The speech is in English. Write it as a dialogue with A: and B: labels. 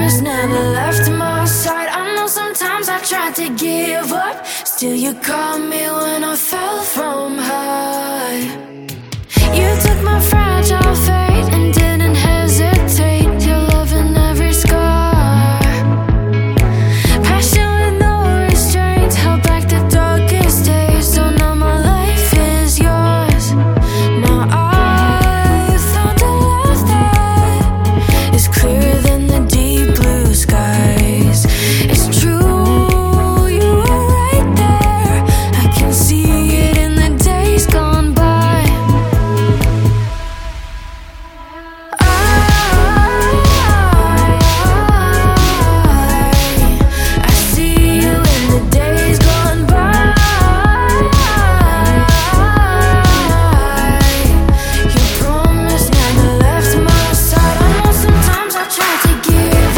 A: promise never left my side. I know sometimes I tried to give up, still you caught me when I fell from high.